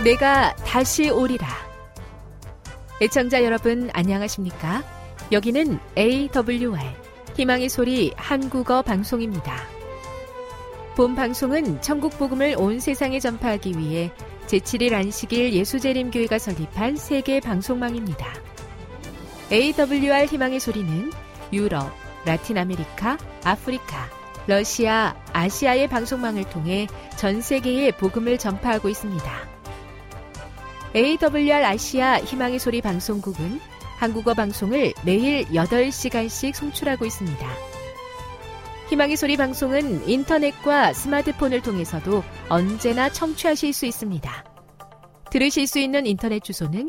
내가 다시 오리라. 애청자 여러분 안녕하십니까? 여기는 AWR 희망의 소리 한국어 방송입니다. 본 방송은 천국 복음을 온 세상에 전파하기 위해 제7일 안식일 예수재림교회가 설립한 세계 방송망입니다. AWR 희망의 소리는 유럽, 라틴 아메리카, 아프리카, 러시아, 아시아의 방송망을 통해 전 세계에 복음을 전파하고 있습니다. AWR 아시아 희망의 소리 방송국은 한국어 방송을 매일 8시간씩 송출하고 있습니다. 희망의 소리 방송은 인터넷과 스마트폰을 통해서도 언제나 청취하실 수 있습니다. 들으실 수 있는 인터넷 주소는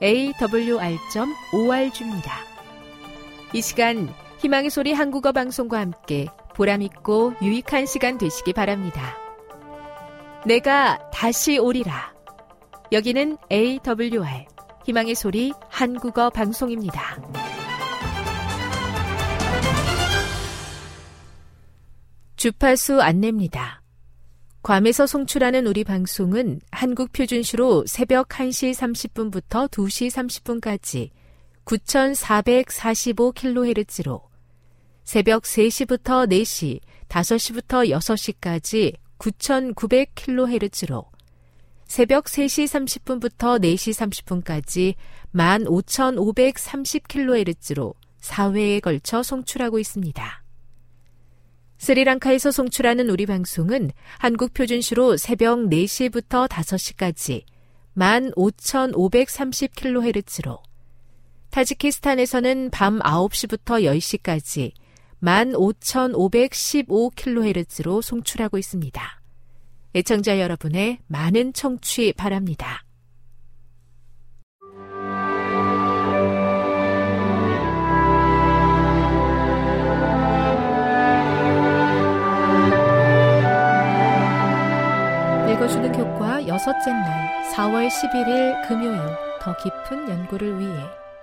awr.org입니다. 이 시간 희망의 소리 한국어 방송과 함께 보람있고 유익한 시간 되시기 바랍니다. 내가 다시 오리라. 여기는 AWR 희망의 소리 한국어 방송입니다. 주파수 안내입니다. 괌에서 송출하는 우리 방송은 한국 표준시로 새벽 1시 30분부터 2시 30분까지 9445kHz로 새벽 3시부터 4시, 5시부터 6시까지 9900kHz로 새벽 3시 30분부터 4시 30분까지 15530kHz로 4회에 걸쳐 송출하고 있습니다. 스리랑카에서 송출하는 우리 방송은 한국 표준시로 새벽 4시부터 5시까지 15530kHz로 타지키스탄에서는 밤 9시부터 10시까지 15515kHz로 송출하고 있습니다. 애청자 여러분의 많은 청취 바랍니다. 읽어주는 교과 여섯째 날 4월 11일 금요일 더 깊은 연구를 위해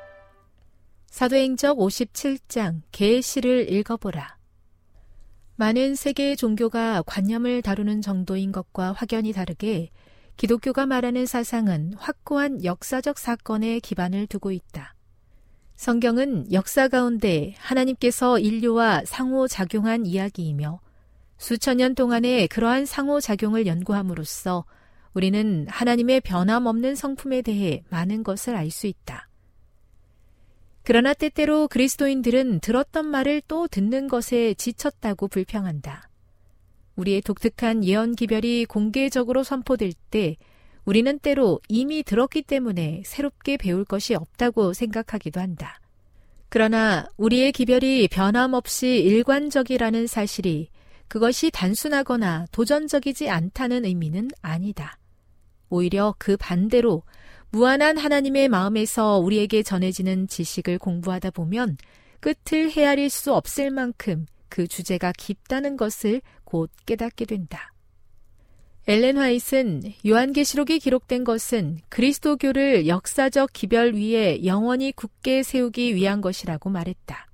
사도행적 57장 계시를 읽어보라. 많은 세계의 종교가 관념을 다루는 정도인 것과 확연히 다르게 기독교가 말하는 사상은 확고한 역사적 사건에 기반을 두고 있다. 성경은 역사 가운데 하나님께서 인류와 상호작용한 이야기이며 수천 년 동안의 그러한 상호작용을 연구함으로써 우리는 하나님의 변함없는 성품에 대해 많은 것을 알 수 있다. 그러나 때때로 그리스도인들은 들었던 말을 또 듣는 것에 지쳤다고 불평한다. 우리의 독특한 예언 기별이 공개적으로 선포될 때 우리는 때로 이미 들었기 때문에 새롭게 배울 것이 없다고 생각하기도 한다. 그러나 우리의 기별이 변함없이 일관적이라는 사실이 그것이 단순하거나 도전적이지 않다는 의미는 아니다. 오히려 그 반대로 무한한 하나님의 마음에서 우리에게 전해지는 지식을 공부하다 보면 끝을 헤아릴 수 없을 만큼 그 주제가 깊다는 것을 곧 깨닫게 된다. 엘렌 화이트는 요한계시록이 기록된 것은 그리스도교를 역사적 기별 위에 영원히 굳게 세우기 위한 것이라고 말했다.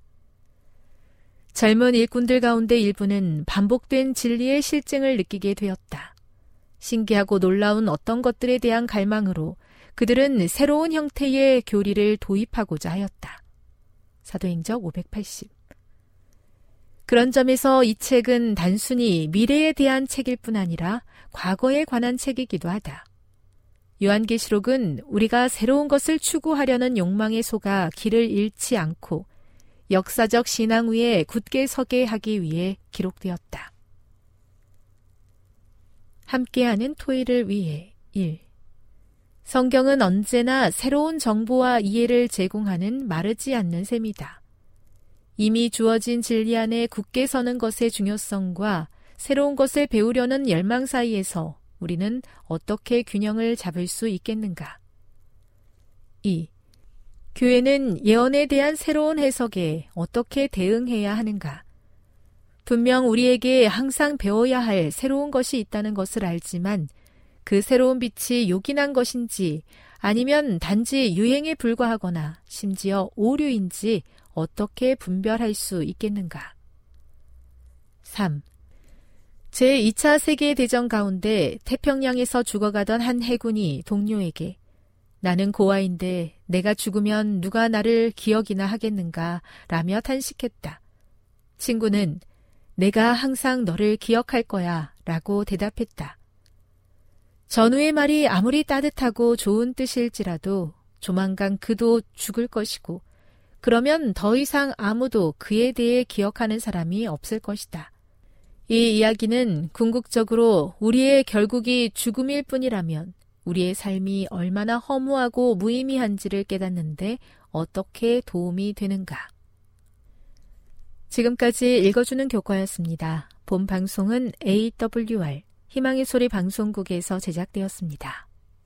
젊은 일꾼들 가운데 일부는 반복된 진리의 실증을 느끼게 되었다. 신기하고 놀라운 어떤 것들에 대한 갈망으로 그들은 새로운 형태의 교리를 도입하고자 하였다. 사도행적 580. 그런 점에서 이 책은 단순히 미래에 대한 책일 뿐 아니라 과거에 관한 책이기도 하다. 요한계시록은 우리가 새로운 것을 추구하려는 욕망에 속아 길을 잃지 않고 역사적 신앙 위에 굳게 서게 하기 위해 기록되었다. 함께하는 토의를 위해 1. 성경은 언제나 새로운 정보와 이해를 제공하는 마르지 않는 셈이다. 이미 주어진 진리 안에 굳게 서는 것의 중요성과 새로운 것을 배우려는 열망 사이에서 우리는 어떻게 균형을 잡을 수 있겠는가? 2. 교회는 예언에 대한 새로운 해석에 어떻게 대응해야 하는가? 분명 우리에게 항상 배워야 할 새로운 것이 있다는 것을 알지만 그 새로운 빛이 요긴한 것인지 아니면 단지 유행에 불과하거나 심지어 오류인지 어떻게 분별할 수 있겠는가? 3. 제2차 세계대전 가운데 태평양에서 죽어가던 한 해군이 동료에게 나는 고아인데 내가 죽으면 누가 나를 기억이나 하겠는가 라며 탄식했다. 친구는 내가 항상 너를 기억할 거야 라고 대답했다. 전우의 말이 아무리 따뜻하고 좋은 뜻일지라도 조만간 그도 죽을 것이고 그러면 더 이상 아무도 그에 대해 기억하는 사람이 없을 것이다. 이 이야기는 궁극적으로 우리의 결국이 죽음일 뿐이라면 우리의 삶이 얼마나 허무하고 무의미한지를 깨닫는데 어떻게 도움이 되는가. 지금까지 읽어주는 교과였습니다. 본 방송은 AWR 희망의 소리 방송국에서 제작되었습니다.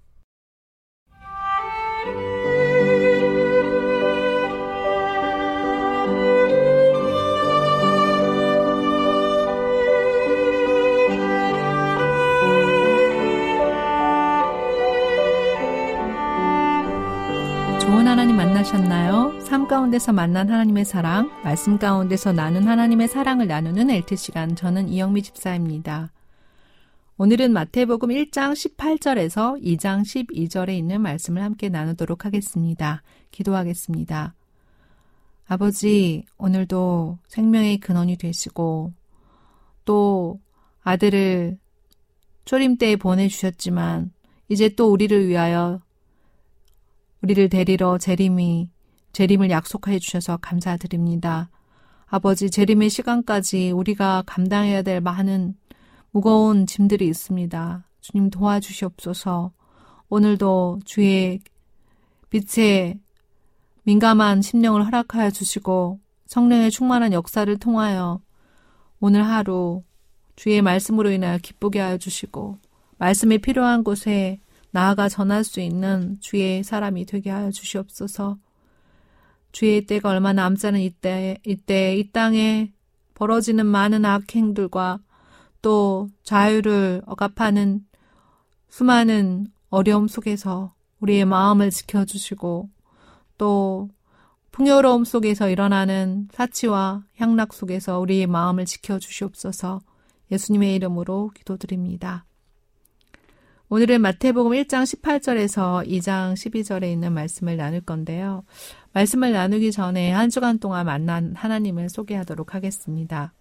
좋은 하나님 만나셨나요? 삶 가운데서 만난 하나님의 사랑, 말씀 가운데서 나눈 하나님의 사랑을 나누는 LT 시간, 저는 이영미 집사입니다. 오늘은 마태복음 1장 18절에서 2장 12절에 있는 말씀을 함께 나누도록 하겠습니다. 기도하겠습니다. 아버지, 오늘도 생명의 근원이 되시고 또 아들을 초림 때에 보내주셨지만 이제 또 우리를 위하여 우리를 데리러 재림을 약속해 주셔서 감사드립니다. 아버지, 재림의 시간까지 우리가 감당해야 될 많은 무거운 짐들이 있습니다. 주님 도와주시옵소서. 오늘도 주의 빛에 민감한 심령을 허락하여 주시고 성령의 충만한 역사를 통하여 오늘 하루 주의 말씀으로 인하여 기쁘게 하여 주시고 말씀이 필요한 곳에 나아가 전할 수 있는 주의 사람이 되게 하여 주시옵소서. 주의 때가 얼마 남지 않은 이때 이 땅에 벌어지는 많은 악행들과 또 자유를 억압하는 수많은 어려움 속에서 우리의 마음을 지켜주시고 또 풍요로움 속에서 일어나는 사치와 향락 속에서 우리의 마음을 지켜주시옵소서. 예수님의 이름으로 기도드립니다. 오늘은 마태복음 1장 18절에서 2장 12절에 있는 말씀을 나눌 건데요. 말씀을 나누기 전에 한 주간 동안 만난 하나님을 소개하도록 하겠습니다.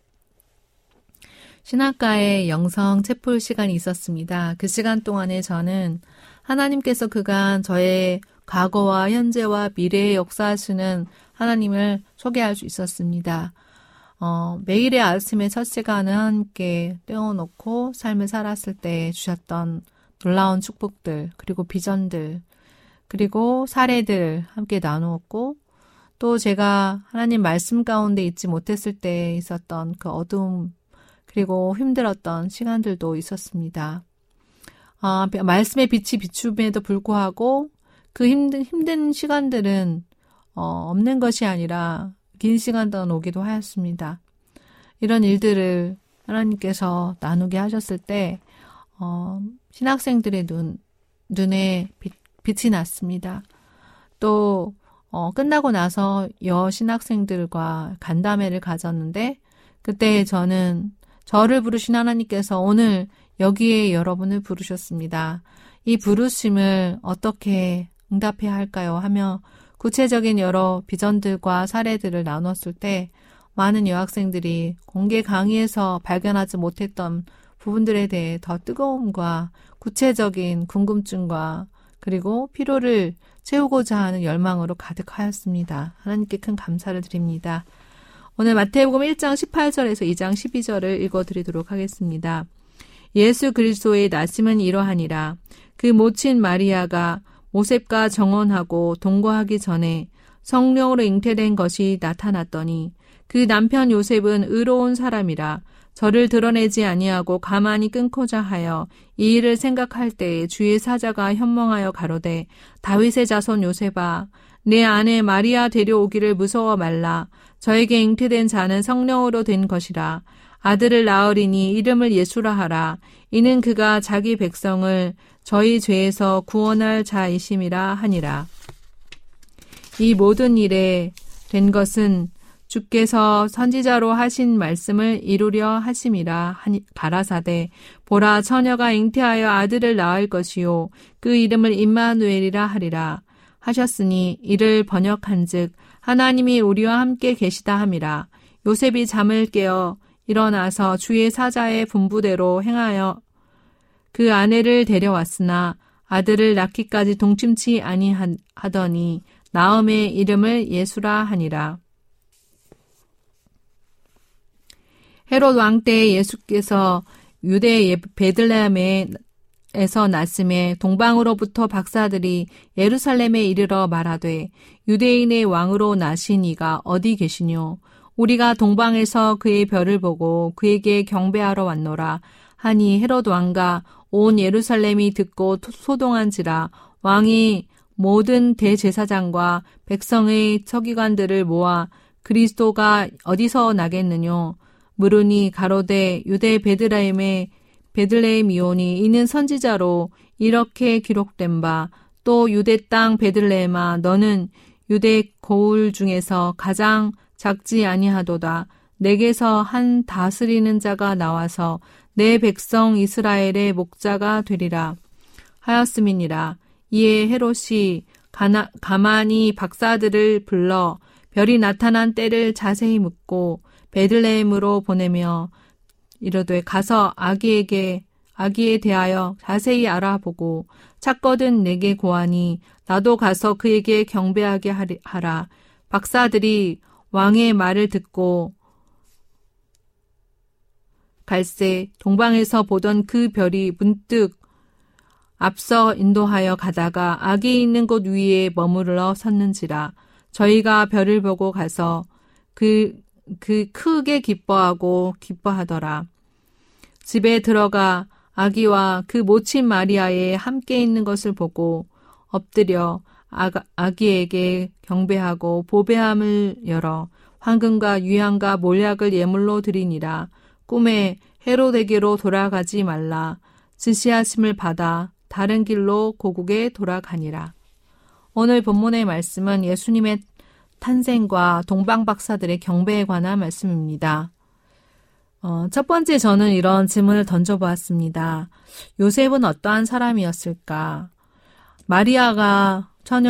신학가의 영성 채플 시간이 있었습니다. 그 시간 동안에 저는 하나님께서 그간 저의 과거와 현재와 미래에 역사하시는 하나님을 소개할 수 있었습니다. 매일의 아침의 첫 시간을 함께 떼어놓고 삶을 살았을 때 주셨던 놀라운 축복들, 그리고 비전들, 그리고 사례들 함께 나누었고 또 제가 하나님 말씀 가운데 있지 못했을 때 있었던 그 어두움 그리고 힘들었던 시간들도 있었습니다. 말씀의 빛이 비춤에도 불구하고 그 힘든 시간들은 없는 것이 아니라 긴 시간 동안 오기도 하였습니다. 이런 일들을 하나님께서 나누게 하셨을 때 신학생들의 눈에 빛이 났습니다. 또 끝나고 나서 여신학생들과 간담회를 가졌는데 그때 저를 부르신 하나님께서 오늘 여기에 여러분을 부르셨습니다. 이 부르심을 어떻게 응답해야 할까요? 하며 구체적인 여러 비전들과 사례들을 나눴을 때 많은 여학생들이 공개 강의에서 발견하지 못했던 부분들에 대해 더 뜨거움과 구체적인 궁금증과 그리고 필요를 채우고자 하는 열망으로 가득하였습니다. 하나님께 큰 감사를 드립니다. 오늘 마태복음 1장 18절에서 2장 12절을 읽어드리도록 하겠습니다. 예수 그리스도의 나심은 이러하니라. 그 모친 마리아가 모셉과 정혼하고 동거하기 전에 성령으로 잉태된 것이 나타났더니 그 남편 요셉은 의로운 사람이라 저를 드러내지 아니하고 가만히 끊고자 하여 이 일을 생각할 때에 주의 사자가 현몽하여 가로되 다윗의 자손 요셉아 내 아내 마리아 데려오기를 무서워 말라. 저에게 잉태된 자는 성령으로 된 것이라. 아들을 낳으리니 이름을 예수라 하라. 이는 그가 자기 백성을 저희 죄에서 구원할 자이심이라 하니라. 이 모든 일에 된 것은 주께서 선지자로 하신 말씀을 이루려 하심이라 가라사대 보라 처녀가 잉태하여 아들을 낳을 것이요 그 이름을 임마누엘이라 하리라 하셨으니 이를 번역한즉 하나님이 우리와 함께 계시다 함이라. 요셉이 잠을 깨어 일어나서 주의 사자의 분부대로 행하여 그 아내를 데려왔으나 아들을 낳기까지 동침치 아니하더니 나음의 이름을 예수라 하니라. 헤롯 왕 때 예수께서 유대 베들레헴에서 났음에 동방으로부터 박사들이 예루살렘에 이르러 말하되 유대인의 왕으로 나신 이가 어디 계시뇨? 우리가 동방에서 그의 별을 보고 그에게 경배하러 왔노라 하니 헤롯 왕과 온 예루살렘이 듣고 소동한지라. 왕이 모든 대제사장과 백성의 서기관들을 모아 그리스도가 어디서 나겠느뇨? 물으니 가로되 유대 베들레헴이오니 이는 선지자로 이렇게 기록된 바 또 유대 땅 베들레헴아 너는 유대 고을 중에서 가장 작지 아니하도다. 내게서 한 다스리는 자가 나와서 내 백성 이스라엘의 목자가 되리라 하였음이니라. 이에 헤롯이 가만히 박사들을 불러 별이 나타난 때를 자세히 묻고 베들레헴으로 보내며 이르되 가서 아기에 대하여 자세히 알아보고 찾거든 내게 고하니 나도 가서 그에게 경배하게 하라. 박사들이 왕의 말을 듣고 갈새 동방에서 보던 그 별이 문득 앞서 인도하여 가다가 아기 있는 곳 위에 머무르러 섰는지라. 저희가 별을 보고 가서 그 크게 기뻐하더라. 집에 들어가 아기와 그 모친 마리아에 함께 있는 것을 보고 엎드려 아기에게 경배하고 보배함을 열어 황금과 유향과 몰약을 예물로 드리니라. 꿈에 헤롯에게로 돌아가지 말라. 지시하심을 받아 다른 길로 고국에 돌아가니라. 오늘 본문의 말씀은 예수님의 탄생과 동방 박사들의 경배에 관한 말씀입니다. 첫 번째 저는 이런 질문을 던져보았습니다. 요셉은 어떠한 사람이었을까? 마리아가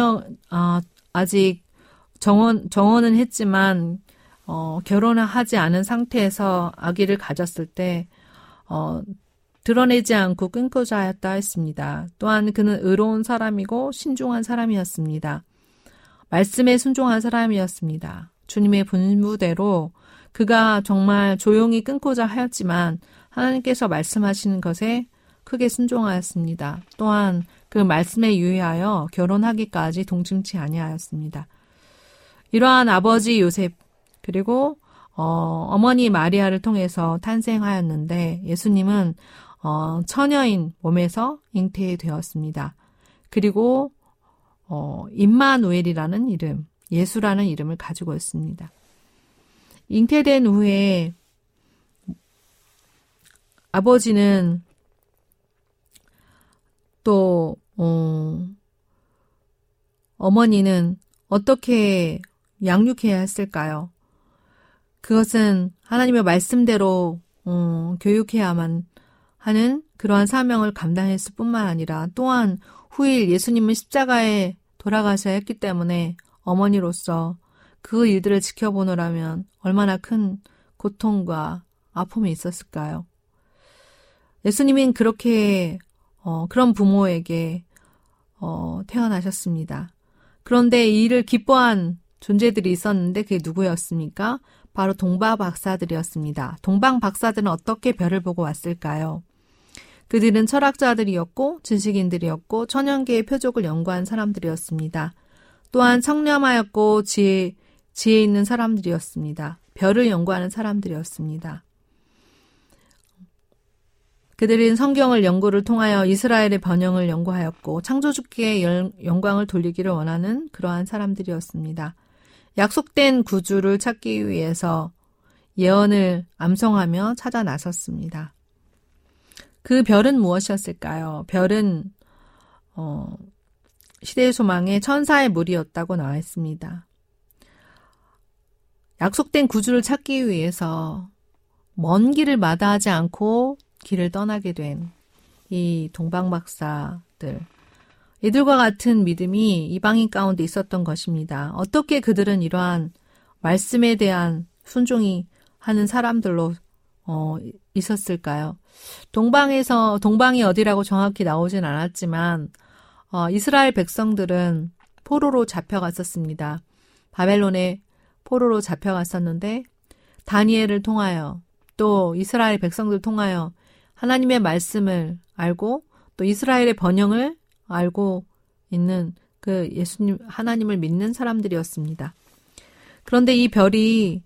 아직 정혼은 했지만 결혼을 하지 않은 상태에서 아기를 가졌을 때 드러내지 않고 끊고자 하였다 했습니다. 또한 그는 의로운 사람이고 신중한 사람이었습니다. 말씀에 순종한 사람이었습니다. 주님의 분부대로 그가 정말 조용히 끊고자 하였지만 하나님께서 말씀하시는 것에 크게 순종하였습니다. 또한 그 말씀에 유의하여 결혼하기까지 동침치 아니하였습니다. 이러한 아버지 요셉 그리고 어머니 마리아를 통해서 탄생하였는데 예수님은 처녀인 몸에서 잉태되었습니다. 그리고 임마누엘이라는 이름, 예수라는 이름을 가지고 있습니다. 잉태된 후에 아버지는 또 어머니는 어떻게 양육해야 했을까요? 그것은 하나님의 말씀대로 교육해야만 하는 그러한 사명을 감당했을 뿐만 아니라 또한 후일 예수님은 십자가에 돌아가셔야 했기 때문에 어머니로서 그 일들을 지켜보느라면 얼마나 큰 고통과 아픔이 있었을까요? 예수님은 그렇게 그런 부모에게 태어나셨습니다. 그런데 이 일을 기뻐한 존재들이 있었는데 그게 누구였습니까? 바로 동방 박사들이었습니다. 동방 박사들은 어떻게 별을 보고 왔을까요? 그들은 철학자들이었고 지식인들이었고 천연계의 표적을 연구한 사람들이었습니다. 또한 청렴하였고 지혜 있는 사람들이었습니다. 별을 연구하는 사람들이었습니다. 그들은 성경을 연구를 통하여 이스라엘의 번영을 연구하였고 창조주께 영광을 돌리기를 원하는 그러한 사람들이었습니다. 약속된 구주를 찾기 위해서 예언을 암송하며 찾아 나섰습니다. 그 별은 무엇이었을까요? 별은 시대의 소망에 천사의 무리였다고 나와 있습니다. 약속된 구주를 찾기 위해서 먼 길을 마다하지 않고 길을 떠나게 된 이 동방박사들, 이들과 같은 믿음이 이방인 가운데 있었던 것입니다. 어떻게 그들은 이러한 말씀에 대한 순종이 하는 사람들로 있었을까요? 동방이 어디라고 정확히 나오진 않았지만 이스라엘 백성들은 포로로 잡혀갔었습니다. 바벨론에 포로로 잡혀갔었는데 다니엘을 통하여 또 이스라엘 백성들 통하여 하나님의 말씀을 알고 또 이스라엘의 번영을 알고 있는 그 예수님, 하나님을 믿는 사람들이었습니다. 그런데 이 별이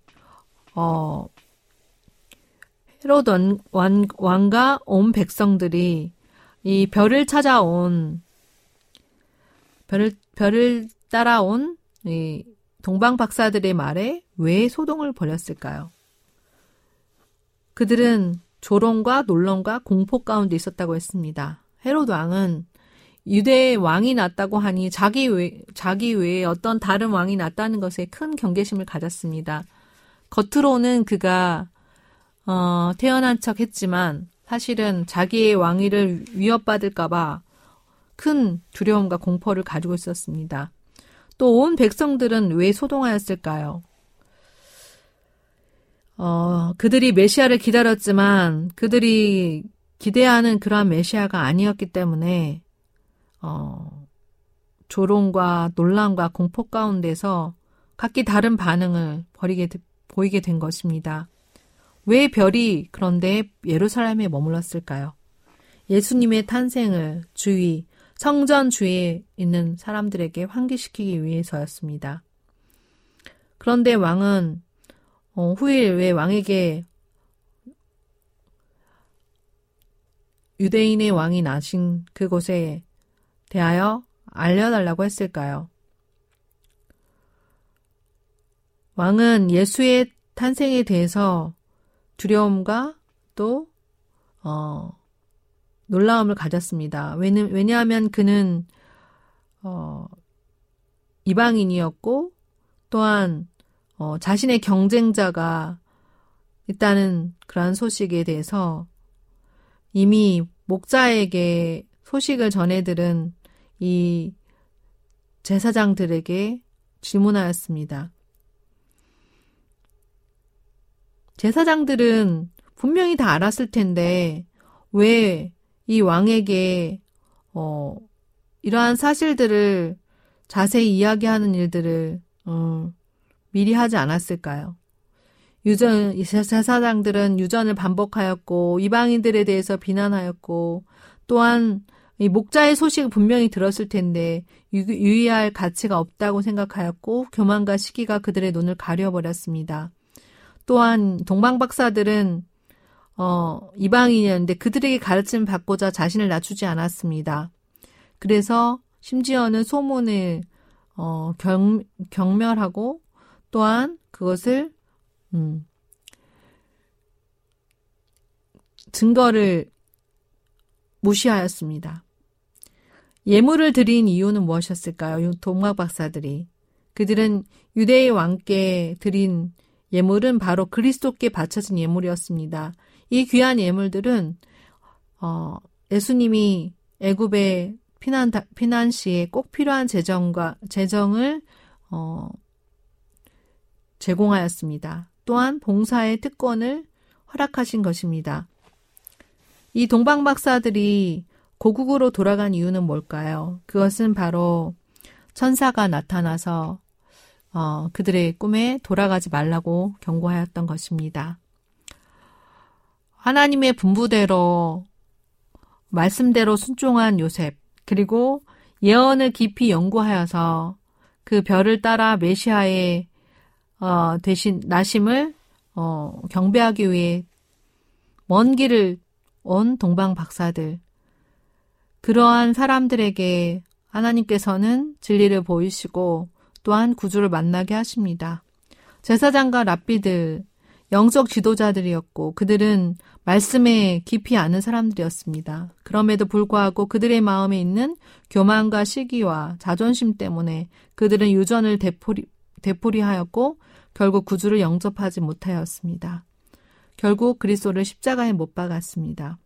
헤롯 왕과 온 백성들이 이 별을 따라온 이 동방 박사들의 말에 왜 소동을 벌였을까요? 그들은 조롱과 논란과 공포 가운데 있었다고 했습니다. 헤롯 왕은 유대의 왕이 났다고 하니 자기 외에 어떤 다른 왕이 났다는 것에 큰 경계심을 가졌습니다. 겉으로는 그가 태어난 척 했지만 사실은 자기의 왕위를 위협받을까봐 큰 두려움과 공포를 가지고 있었습니다. 또 온 백성들은 왜 소동하였을까요? 그들이 메시아를 기다렸지만 그들이 기대하는 그러한 메시아가 아니었기 때문에 조롱과 논란과 공포 가운데서 각기 다른 반응을 보이게 된 것입니다. 왜 별이 그런데 예루살렘에 머물렀을까요? 예수님의 탄생을 성전 주위에 있는 사람들에게 환기시키기 위해서였습니다. 그런데 왕은 후일 왜 왕에게 유대인의 왕이 나신 그곳에 대하여 알려달라고 했을까요? 왕은 예수의 탄생에 대해서 두려움과 또 놀라움을 가졌습니다. 왜냐하면 그는 이방인이었고 또한 자신의 경쟁자가 있다는 그러한 소식에 대해서 이미 목자에게 소식을 전해들은 이 제사장들에게 질문하였습니다. 제사장들은 분명히 다 알았을 텐데 왜 이 왕에게 이러한 사실들을 자세히 이야기하는 일들을 미리 하지 않았을까요? 제사장들은 유전을 반복하였고 이방인들에 대해서 비난하였고 또한 이 목자의 소식을 분명히 들었을 텐데 유의할 가치가 없다고 생각하였고 교만과 시기가 그들의 눈을 가려버렸습니다. 또한 동방박사들은 이방인이었는데 그들에게 가르침을 받고자 자신을 낮추지 않았습니다. 그래서 심지어는 소문을 경멸하고 또한 그것을 증거를 무시하였습니다. 예물을 드린 이유는 무엇이었을까요? 동방박사들이 그들은 유대의 왕께 드린 예물은 바로 그리스도께 바쳐진 예물이었습니다. 이 귀한 예물들은 예수님이 애굽에 피난 시에 꼭 필요한 재정을 제공하였습니다. 또한 봉사의 특권을 허락하신 것입니다. 이 동방박사들이 고국으로 돌아간 이유는 뭘까요? 그것은 바로 천사가 나타나서 그들의 꿈에 돌아가지 말라고 경고하였던 것입니다. 하나님의 분부대로 말씀대로 순종한 요셉 그리고 예언을 깊이 연구하여서 그 별을 따라 메시아의 대신 나심을 경배하기 위해 먼 길을 온 동방 박사들 그러한 사람들에게 하나님께서는 진리를 보이시고 또한 구주를 만나게 하십니다. 제사장과 랍비들 영적 지도자들이었고 그들은 말씀에 깊이 아는 사람들이었습니다. 그럼에도 불구하고 그들의 마음에 있는 교만과 시기와 자존심 때문에 그들은 유전을 되풀이하였고 결국 구주를 영접하지 못하였습니다. 결국 그리스도를 십자가에 못 박았습니다.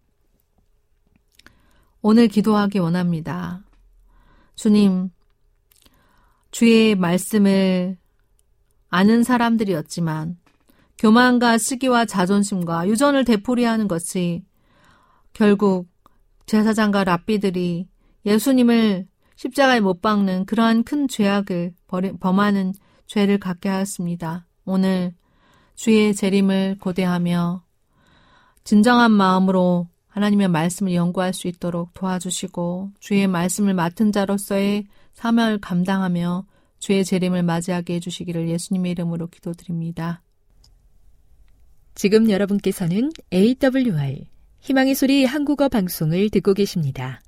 오늘 기도하기 원합니다. 주님, 주의 말씀을 아는 사람들이었지만 교만과 시기와 자존심과 유전을 되풀이하는 것이 결국 제사장과 랍비들이 예수님을 십자가에 못 박는 그러한 큰 죄악을 범하는 죄를 갖게 하였습니다. 오늘 주의 재림을 고대하며 진정한 마음으로 하나님의 말씀을 연구할 수 있도록 도와주시고 주의 말씀을 맡은 자로서의 사명을 감당하며 주의 재림을 맞이하게 해주시기를 예수님의 이름으로 기도드립니다. 지금 여러분께서는 AWR 희망의 소리 한국어 방송을 듣고 계십니다.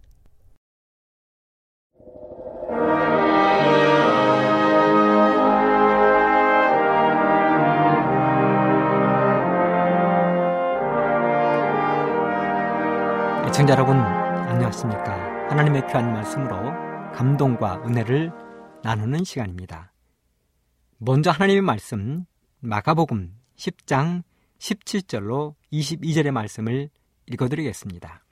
시청자 여러분, 안녕하십니까? 하나님의 귀한 말씀으로 감동과 은혜를 나누는 시간입니다. 먼저 하나님의 말씀 마가복음 10장 17절로 22절의 말씀을 읽어드리겠습니다.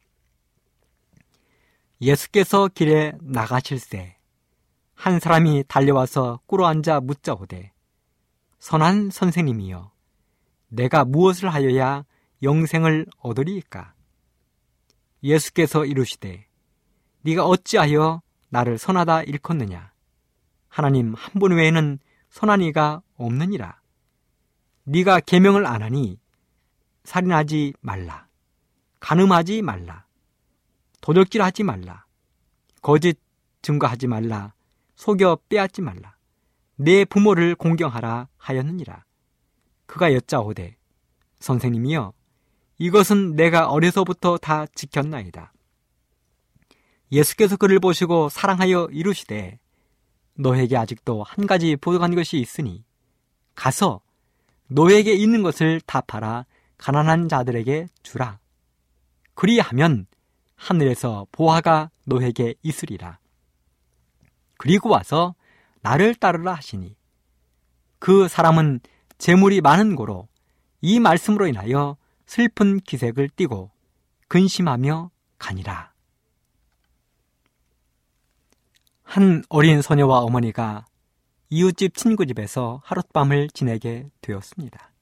예수께서 길에 나가실새 한 사람이 달려와서 꿇어앉아 묻자오되 선한 선생님이여 내가 무엇을 하여야 영생을 얻으리이까? 예수께서 이르시되 네가 어찌하여 나를 선하다 일컫느냐? 하나님 한 분 외에는 선한 이가 없느니라. 네가 계명을 안 하니 살인하지 말라, 간음하지 말라, 도적질하지 말라, 거짓 증거하지 말라, 속여 빼앗지 말라, 내 부모를 공경하라 하였느니라. 그가 여짜오되 선생님이여 이것은 내가 어려서부터 다 지켰나이다. 예수께서 그를 보시고 사랑하여 이르시되 너에게 아직도 한 가지 부족한 것이 있으니 가서 너에게 있는 것을 다 팔아 가난한 자들에게 주라. 그리하면 하늘에서 보화가 너에게 있으리라. 그리고 와서 나를 따르라 하시니 그 사람은 재물이 많은 고로 이 말씀으로 인하여 슬픈 기색을 띠고 근심하며 가니라. 한 어린 소녀와 어머니가 이웃집 친구집에서 하룻밤을 지내게 되었습니다.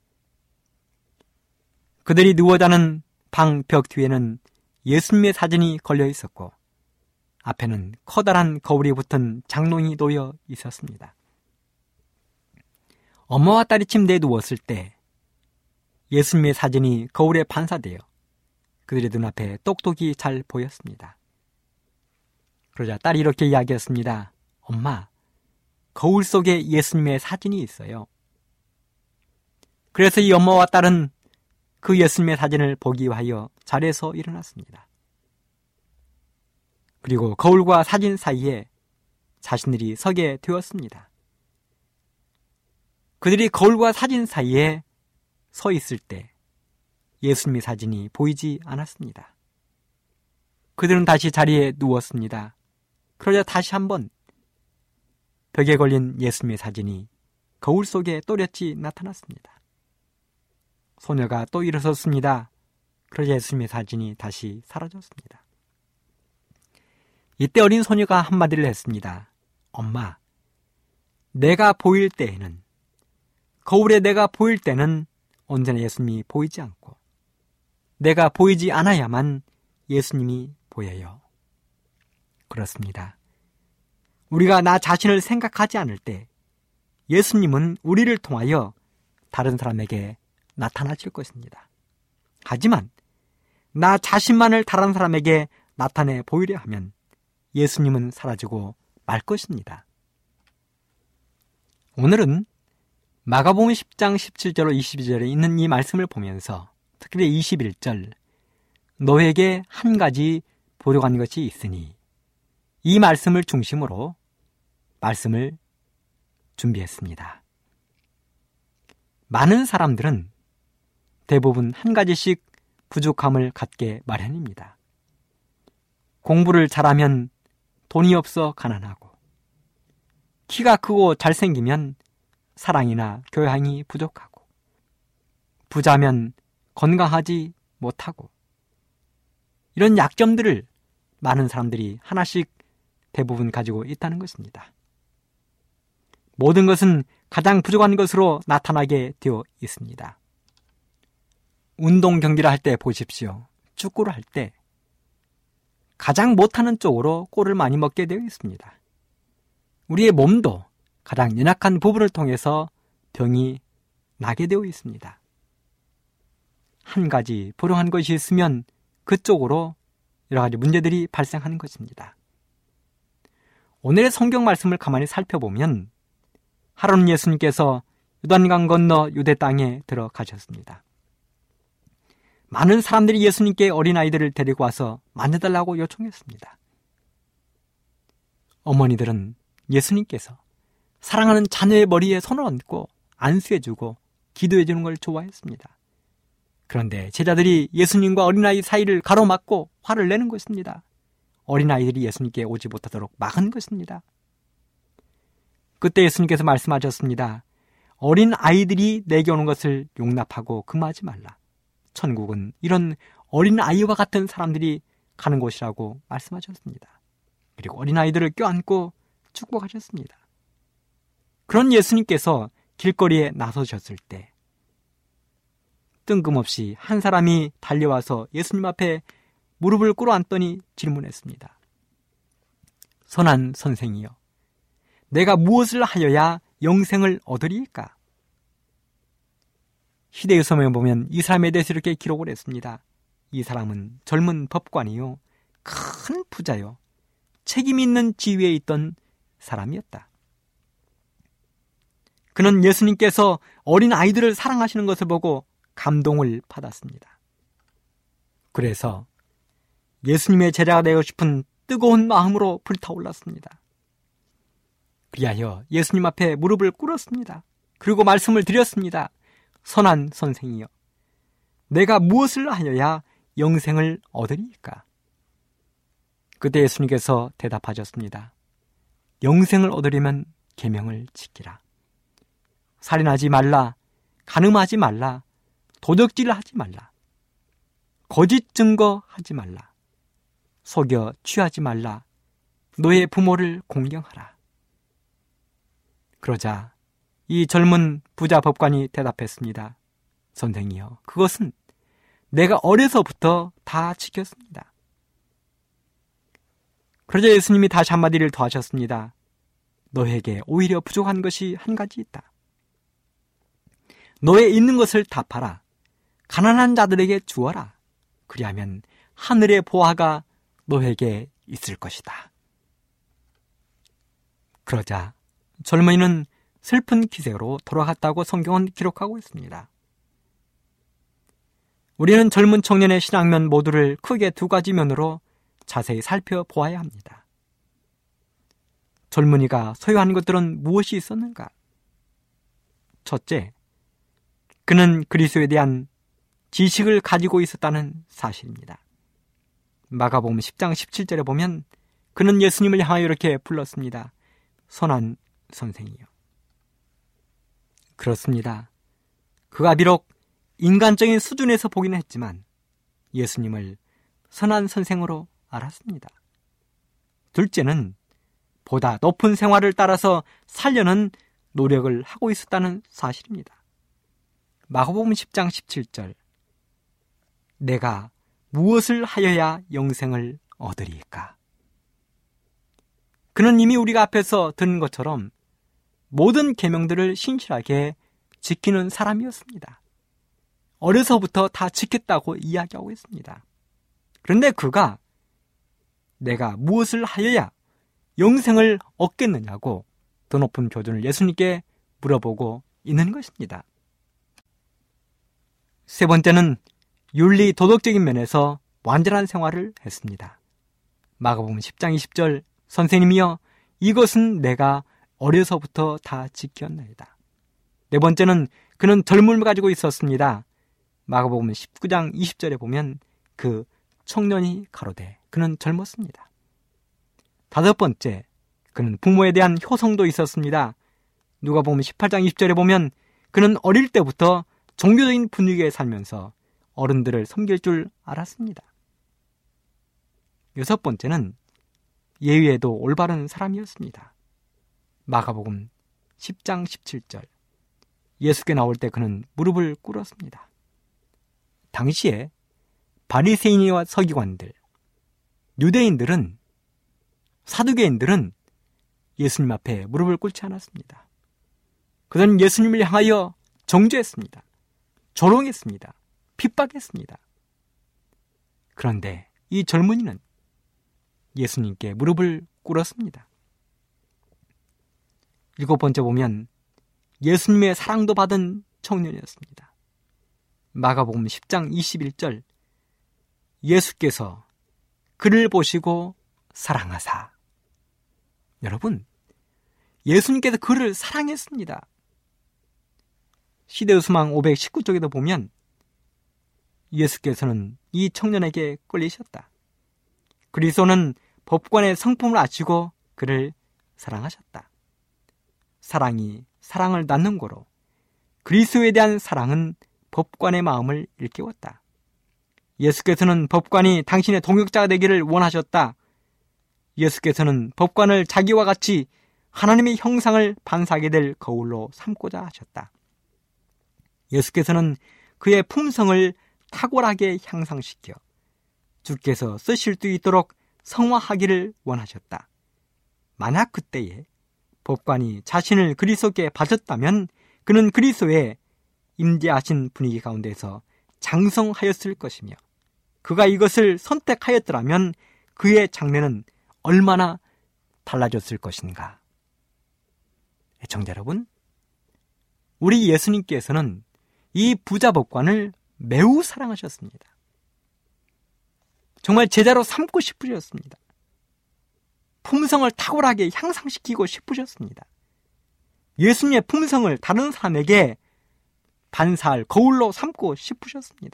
그들이 누워 자는 방 벽 뒤에는 예수님의 사진이 걸려 있었고 앞에는 커다란 거울이 붙은 장롱이 놓여 있었습니다. 엄마와 딸이 침대에 누웠을 때 예수님의 사진이 거울에 반사되어 그들의 눈앞에 똑똑히 잘 보였습니다. 그러자 딸이 이렇게 이야기했습니다. 엄마, 거울 속에 예수님의 사진이 있어요. 그래서 이 엄마와 딸은 그 예수님의 사진을 보기 위하여 자리에서 일어났습니다. 그리고 거울과 사진 사이에 자신들이 서게 되었습니다. 그들이 거울과 사진 사이에 서 있을 때 예수님의 사진이 보이지 않았습니다. 그들은 다시 자리에 누웠습니다. 그러자 다시 한번 벽에 걸린 예수님의 사진이 거울 속에 또렷이 나타났습니다. 소녀가 또 일어섰습니다. 그러자 예수님의 사진이 다시 사라졌습니다. 이때 어린 소녀가 한마디를 했습니다. 엄마, 내가 보일 때에는, 거울에 내가 보일 때는 언제나 예수님이 보이지 않고 내가 보이지 않아야만 예수님이 보여요. 그렇습니다. 우리가 나 자신을 생각하지 않을 때 예수님은 우리를 통하여 다른 사람에게 나타나실 것입니다. 하지만 나 자신만을 다른 사람에게 나타내 보이려 하면 예수님은 사라지고 말 것입니다. 오늘은 마가복음 10장 17절로 22절에 있는 이 말씀을 보면서 특히 21절 너에게 한 가지 부족한 것이 있으니 이 말씀을 중심으로 말씀을 준비했습니다. 많은 사람들은 대부분 한 가지씩 부족함을 갖게 마련입니다. 공부를 잘하면 돈이 없어 가난하고 키가 크고 잘생기면 사랑이나 교양이 부족하고, 부자면 건강하지 못하고, 이런 약점들을 많은 사람들이 하나씩 대부분 가지고 있다는 것입니다. 모든 것은 가장 부족한 것으로 나타나게 되어 있습니다. 운동 경기를 할 때 보십시오. 축구를 할 때 가장 못하는 쪽으로 골을 많이 먹게 되어 있습니다. 우리의 몸도 가장 연약한 부분을 통해서 병이 나게 되어 있습니다. 한 가지 불행한 것이 있으면 그쪽으로 여러 가지 문제들이 발생하는 것입니다. 오늘의 성경 말씀을 가만히 살펴보면 하루는 예수님께서 요단강 건너 유대 땅에 들어가셨습니다. 많은 사람들이 예수님께 어린아이들을 데리고 와서 만져달라고 요청했습니다. 어머니들은 예수님께서 사랑하는 자녀의 머리에 손을 얹고 안수해주고 기도해주는 걸 좋아했습니다. 그런데 제자들이 예수님과 어린아이 사이를 가로막고 화를 내는 것입니다. 어린아이들이 예수님께 오지 못하도록 막은 것입니다. 그때 예수님께서 말씀하셨습니다. 어린아이들이 내게 오는 것을 용납하고 금하지 말라. 천국은 이런 어린아이와 같은 사람들이 가는 곳이라고 말씀하셨습니다. 그리고 어린아이들을 껴안고 축복하셨습니다. 그런 예수님께서 길거리에 나서셨을 때 뜬금없이 한 사람이 달려와서 예수님 앞에 무릎을 꿇어앉더니 질문했습니다. 선한 선생이여, 내가 무엇을 하여야 영생을 얻으리까? 시대의 서명에 보면 이 사람에 대해서 이렇게 기록을 했습니다. 이 사람은 젊은 법관이요, 큰 부자요, 책임 있는 지위에 있던 사람이었다. 그는 예수님께서 어린 아이들을 사랑하시는 것을 보고 감동을 받았습니다. 그래서 예수님의 제자가 되고 싶은 뜨거운 마음으로 불타올랐습니다. 그리하여 예수님 앞에 무릎을 꿇었습니다. 그리고 말씀을 드렸습니다. 선한 선생이여, 내가 무엇을 하여야 영생을 얻으리까? 그때 예수님께서 대답하셨습니다. 영생을 얻으려면 계명을 지키라. 살인하지 말라, 간음하지 말라, 도적질하지 말라, 거짓 증거하지 말라, 속여 취하지 말라, 너의 부모를 공경하라. 그러자 이 젊은 부자 법관이 대답했습니다. 선생이여, 그것은 내가 어려서부터 다 지켰습니다. 그러자 예수님이 다시 한마디를 더 하셨습니다. 너에게 오히려 부족한 것이 한 가지 있다. 너의 있는 것을 다 팔아 가난한 자들에게 주어라. 그리하면 하늘의 보화가 너에게 있을 것이다. 그러자 젊은이는 슬픈 기색으로 돌아갔다고 성경은 기록하고 있습니다. 우리는 젊은 청년의 신앙면 모두를 크게 두 가지 면으로 자세히 살펴보아야 합니다. 젊은이가 소유한 것들은 무엇이 있었는가? 첫째, 그는 그리스도에 대한 지식을 가지고 있었다는 사실입니다. 마가복음 10장 17절에 보면 그는 예수님을 향하여 이렇게 불렀습니다. 선한 선생이요. 그렇습니다. 그가 비록 인간적인 수준에서 보기는 했지만 예수님을 선한 선생으로 알았습니다. 둘째는 보다 높은 생활을 따라서 살려는 노력을 하고 있었다는 사실입니다. 마가복음 10장 17절, 내가 무엇을 하여야 영생을 얻으리까? 그는 이미 우리가 앞에서 들은 것처럼 모든 계명들을 신실하게 지키는 사람이었습니다. 어려서부터 다 지켰다고 이야기하고 있습니다. 그런데 그가 내가 무엇을 하여야 영생을 얻겠느냐고 더 높은 교훈을 예수님께 물어보고 있는 것입니다. 세 번째는 윤리 도덕적인 면에서 완전한 생활을 했습니다. 마가복음 10장 20절, 선생님이여, 이것은 내가 어려서부터 다 지켰나이다. 네 번째는 그는 젊음을 가지고 있었습니다. 마가복음 19장 20절에 보면 그 청년이 가로되 그는 젊었습니다. 다섯 번째, 그는 부모에 대한 효성도 있었습니다. 누가복음 18장 20절에 보면 그는 어릴 때부터 종교적인 분위기에 살면서 어른들을 섬길 줄 알았습니다. 여섯 번째는 예의에도 올바른 사람이었습니다. 마가복음 10장 17절. 예수께 나올 때 그는 무릎을 꿇었습니다. 당시에 바리새인과 서기관들, 유대인들은, 사두개인들은 예수님 앞에 무릎을 꿇지 않았습니다. 그들은 예수님을 향하여 정죄했습니다. 조롱했습니다. 핍박했습니다. 그런데 이 젊은이는 예수님께 무릎을 꿇었습니다. 일곱 번째 보면 예수님의 사랑도 받은 청년이었습니다. 마가복음 10장 21절. 예수께서 그를 보시고 사랑하사. 여러분, 예수님께서 그를 사랑했습니다. 시대우스망 519쪽에도 보면 예수께서는 이 청년에게 끌리셨다. 그리스도는 법관의 성품을 아시고 그를 사랑하셨다. 사랑이 사랑을 낳는 거로 그리스도에 대한 사랑은 법관의 마음을 일깨웠다. 예수께서는 법관이 당신의 동역자가 되기를 원하셨다. 예수께서는 법관을 자기와 같이 하나님의 형상을 반사하게 될 거울로 삼고자 하셨다. 예수께서는 그의 품성을 탁월하게 향상시켜 주께서 쓰실 수 있도록 성화하기를 원하셨다. 만약 그때에 법관이 자신을 그리스도께 바쳤다면 그는 그리스도의 임재하신 분위기 가운데서 장성하였을 것이며 그가 이것을 선택하였더라면 그의 장래는 얼마나 달라졌을 것인가. 애청자 여러분, 우리 예수님께서는 이 부자 법관을 매우 사랑하셨습니다. 정말 제자로 삼고 싶으셨습니다. 품성을 탁월하게 향상시키고 싶으셨습니다. 예수님의 품성을 다른 사람에게 반사할 거울로 삼고 싶으셨습니다.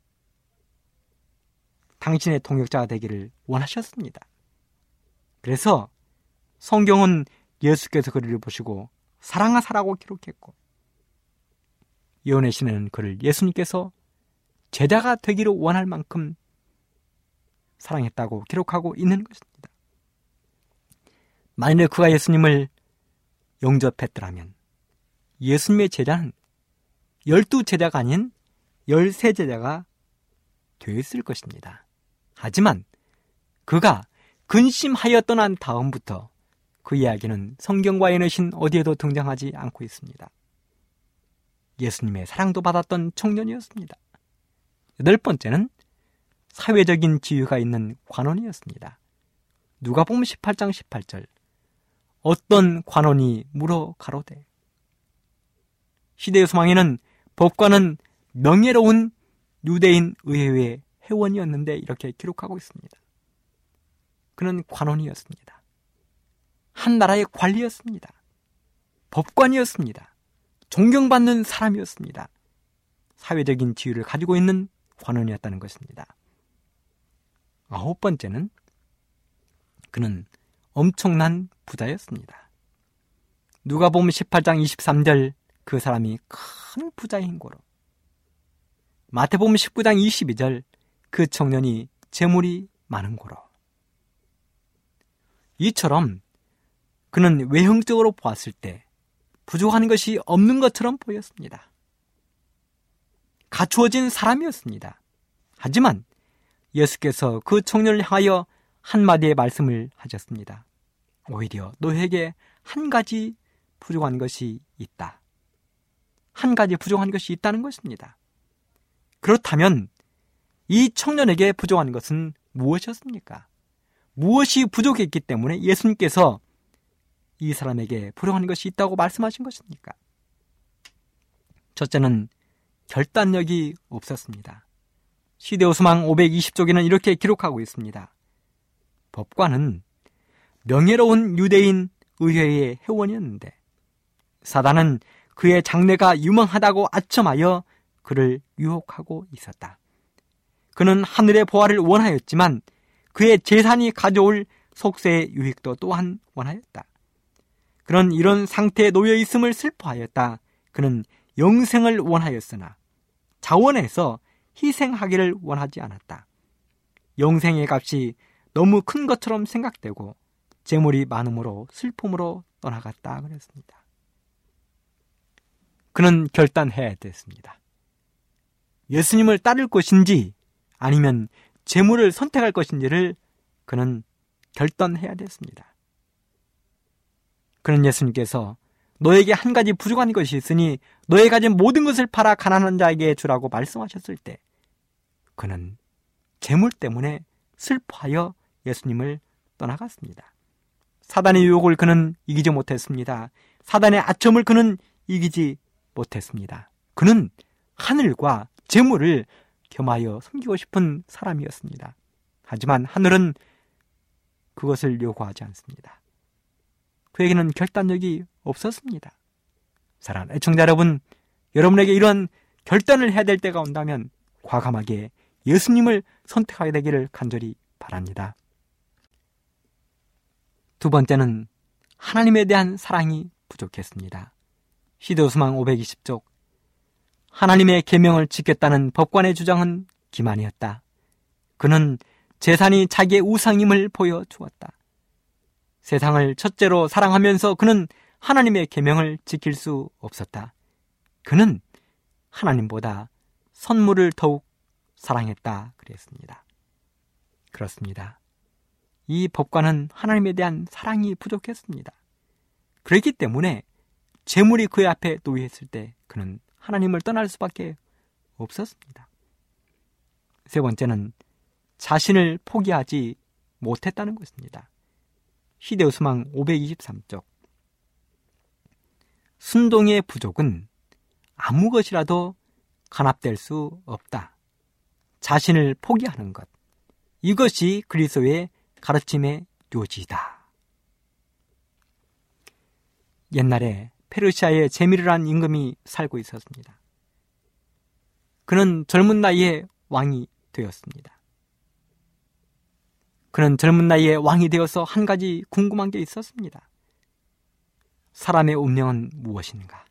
당신의 동역자가 되기를 원하셨습니다. 그래서 성경은 예수께서 그를 보시고 사랑하사라고 기록했고 예언의 시는 그를 예수님께서 제자가 되기를 원할 만큼 사랑했다고 기록하고 있는 것입니다. 만일 그가 예수님을 영접했더라면 예수님의 제자는 12제자가 아닌 13제자가 되었을 것입니다. 하지만 그가 근심하여 떠난 다음부터 그 이야기는 성경과 예언신 어디에도 등장하지 않고 있습니다. 예수님의 사랑도 받았던 청년이었습니다. 여덟 번째는 사회적인 지위가 있는 관원이었습니다. 누가복음 18장 18절. 어떤 관원이 물어 가로되. 시대의 소망에는 법관은 명예로운 유대인 의회의 회원이었는데 이렇게 기록하고 있습니다. 그는 관원이었습니다. 한 나라의 관리였습니다. 법관이었습니다. 존경받는 사람이었습니다. 사회적인 지위를 가지고 있는 관원이었다는 것입니다. 아홉 번째는 그는 엄청난 부자였습니다. 누가복음 18장 23절 그 사람이 큰 부자인 고로 마태복음 19장 22절 그 청년이 재물이 많은 고로 이처럼 그는 외형적으로 보았을 때 부족한 것이 없는 것처럼 보였습니다. 갖추어진 사람이었습니다. 하지만 예수께서 그 청년을 향하여 한마디의 말씀을 하셨습니다. 오히려 너에게 한 가지 부족한 것이 있다. 한 가지 부족한 것이 있다는 것입니다. 그렇다면 이 청년에게 부족한 것은 무엇이었습니까? 무엇이 부족했기 때문에 예수님께서 이 사람에게 부족한 것이 있다고 말씀하신 것입니까? 첫째는 결단력이 없었습니다. 시대오스망 520쪽에는 이렇게 기록하고 있습니다. 법관은 명예로운 유대인 의회의 회원이었는데 사단은 그의 장래가 유망하다고 아첨하여 그를 유혹하고 있었다. 그는 하늘의 보화를 원하였지만 그의 재산이 가져올 속세의 유익도 또한 원하였다. 그는 이런 상태에 놓여 있음을 슬퍼하였다. 그는 영생을 원하였으나 자원에서 희생하기를 원하지 않았다. 영생의 값이 너무 큰 것처럼 생각되고 재물이 많음으로 슬픔으로 떠나갔다 그랬습니다. 그는 결단해야 됐습니다. 예수님을 따를 것인지 아니면 재물을 선택할 것인지를 그는 결단해야 됐습니다. 그는 예수님께서 너에게 한 가지 부족한 것이 있으니 너의 가진 모든 것을 팔아 가난한 자에게 주라고 말씀하셨을 때 그는 재물 때문에 슬퍼하여 예수님을 떠나갔습니다. 사단의 유혹을 그는 이기지 못했습니다. 사단의 아첨을 그는 이기지 못했습니다. 그는 하늘과 재물을 겸하여 섬기고 싶은 사람이었습니다. 하지만 하늘은 그것을 요구하지 않습니다. 그에게는 결단력이 없었습니다. 사랑하는 애청자 여러분, 여러분에게 이런 결단을 해야 될 때가 온다면 과감하게 예수님을 선택하게 되기를 간절히 바랍니다. 두 번째는 하나님에 대한 사랑이 부족했습니다. 시대우스망 520쪽 하나님의 계명을 지켰다는 법관의 주장은 기만이었다. 그는 재산이 자기의 우상임을 보여주었다. 세상을 첫째로 사랑하면서 그는 하나님의 계명을 지킬 수 없었다. 그는 하나님보다 선물을 더욱 사랑했다 그랬습니다. 그렇습니다. 이 법관은 하나님에 대한 사랑이 부족했습니다. 그렇기 때문에 재물이 그의 앞에 놓여 있을 때 그는 하나님을 떠날 수밖에 없었습니다. 세 번째는 자신을 포기하지 못했다는 것입니다. 시대우스망 523쪽 순종의 부족은 아무 것이라도 간합될 수 없다. 자신을 포기하는 것, 이것이 그리스도의 가르침의 요지다. 옛날에 페르시아에 제미르라는 임금이 살고 있었습니다. 그는 젊은 나이에 왕이 되었습니다. 그는 젊은 나이에 왕이 되어서 한 가지 궁금한 게 있었습니다. 사람의 운명은 무엇인가?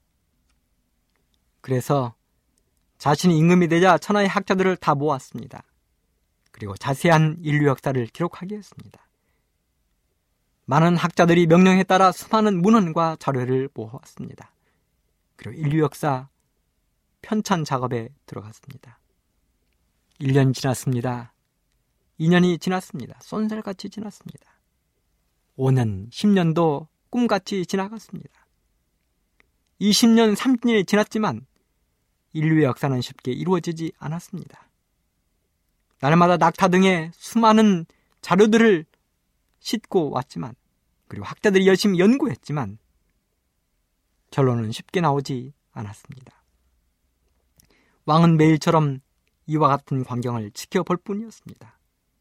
그래서 자신이 임금이 되자 천하의 학자들을 다 모았습니다. 그리고 자세한 인류 역사를 기록하게 했습니다. 많은 학자들이 명령에 따라 수많은 문헌과 자료를 모아왔습니다. 그리고 인류 역사 편찬 작업에 들어갔습니다. 1년이 지났습니다. 2년이 지났습니다. 쏜살같이 지났습니다. 5년, 10년도 꿈같이 지나갔습니다. 20년, 30년이 지났지만 인류의 역사는 쉽게 이루어지지 않았습니다. 날마다 낙타 등의 수많은 자료들을 싣고 왔지만, 그리고 학자들이 열심히 연구했지만 결론은 쉽게 나오지 않았습니다. 왕은 매일처럼 이와 같은 광경을 지켜볼 뿐이었습니다.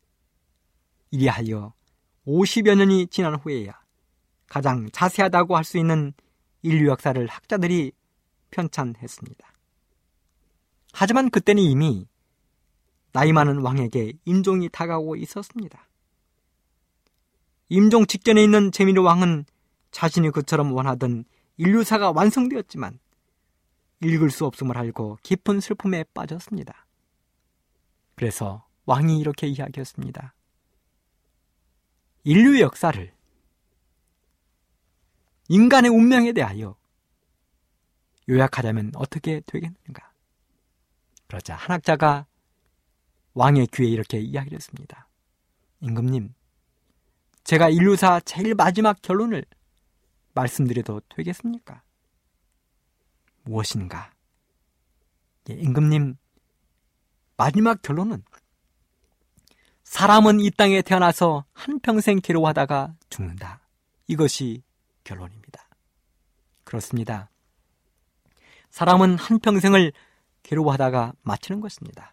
이리하여 50여 년이 지난 후에야 가장 자세하다고 할 수 있는 인류 역사를 학자들이 편찬했습니다. 하지만 그때는 이미 나이 많은 왕에게 임종이 다가오고 있었습니다. 임종 직전에 있는 제미르 왕은 자신이 그처럼 원하던 인류사가 완성되었지만 읽을 수 없음을 알고 깊은 슬픔에 빠졌습니다. 그래서 왕이 이렇게 이야기했습니다. 인류의 역사를 인간의 운명에 대하여 요약하자면 어떻게 되겠는가? 그러자 한 학자가 왕의 귀에 이렇게 이야기를 했습니다. 임금님, 제가 인류사 제일 마지막 결론을 말씀드려도 되겠습니까? 무엇인가? 임금님, 마지막 결론은 사람은 이 땅에 태어나서 한평생 괴로워하다가 죽는다. 이것이 결론입니다. 그렇습니다. 사람은 한평생을 괴로워하다가 마치는 것입니다.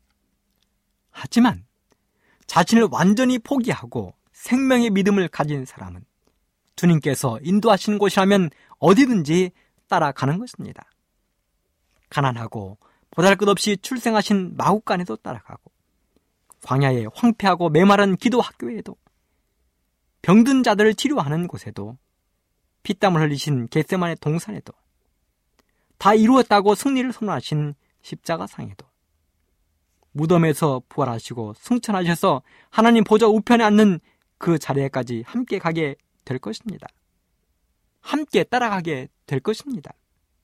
하지만 자신을 완전히 포기하고 생명의 믿음을 가진 사람은 주님께서 인도하시는 곳이라면 어디든지 따라가는 것입니다. 가난하고 보잘것없이 출생하신 마국간에도 따라가고 광야의 황폐하고 메마른 기도 학교에도 병든 자들을 치료하는 곳에도 피땀을 흘리신 겟세마네 동산에도, 다 이루었다고 승리를 선언하신 십자가상에도, 무덤에서 부활하시고 승천하셔서 하나님 보좌 우편에 앉는 그 자리에까지 함께 가게 될 것입니다. 함께 따라가게 될 것입니다.